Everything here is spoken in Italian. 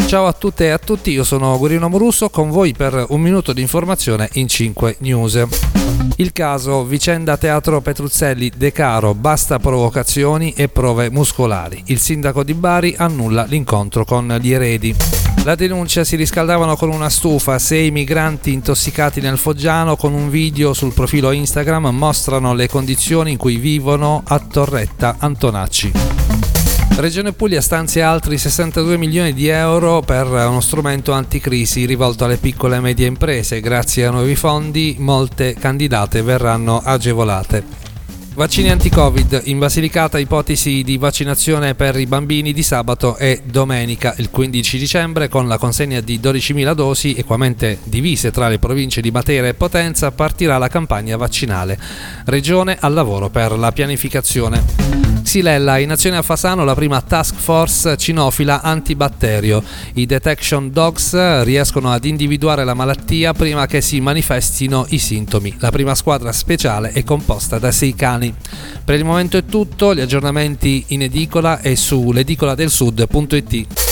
Ciao a tutte e a tutti, io sono Guerino Morusso con voi per un minuto di informazione in 5 news. Il caso vicenda teatro Petruzzelli De Caro, basta provocazioni e prove muscolari. Il sindaco di Bari annulla l'incontro con gli eredi. La denuncia: si riscaldavano con una stufa 6 migranti intossicati nel Foggiano. Con un video sul profilo Instagram mostrano le condizioni in cui vivono a Torretta Antonacci. Regione Puglia stanzia altri 62 milioni di euro per uno strumento anticrisi rivolto alle piccole e medie imprese. Grazie a nuovi fondi molte candidate verranno agevolate. Vaccini anti-Covid. In Basilicata ipotesi di vaccinazione per i bambini di sabato e domenica. Il 15 dicembre, con la consegna di 12.000 dosi equamente divise tra le province di Matera e Potenza, partirà la campagna vaccinale. Regione al lavoro per la pianificazione. Xylella, in azione a Fasano la prima task force cinofila antibatterio. I detection dogs riescono ad individuare la malattia prima che si manifestino i sintomi. La prima squadra speciale è composta da 6 cani. Per il momento è tutto, gli aggiornamenti in edicola e su l'edicoladelsud.it.